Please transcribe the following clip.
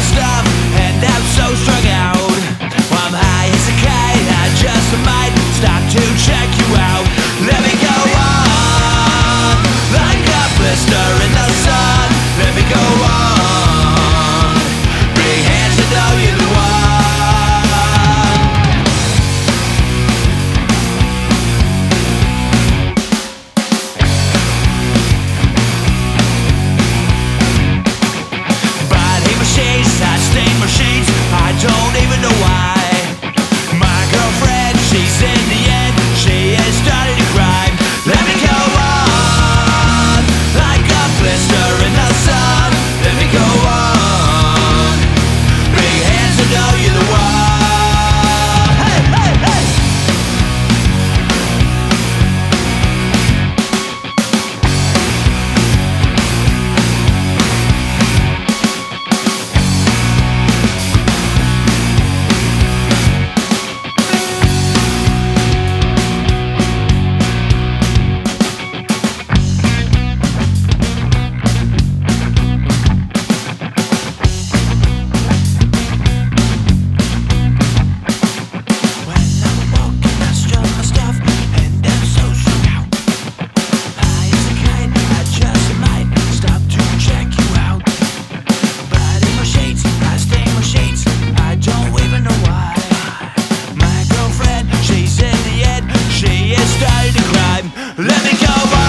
stuff, and I'm so strung out. I'm high as a kite, I just might stop to check you out. Let me go on, like a blister in the sun. Let me go on, big hands to know you're the one. I stain my sheets, I don't even know why. My girlfriend, she's in the end, she has started to cry. Let me go on, like a blister in the sun. Let me go on, big hands to know you're the one. Hey, hey, hey. Let me go on.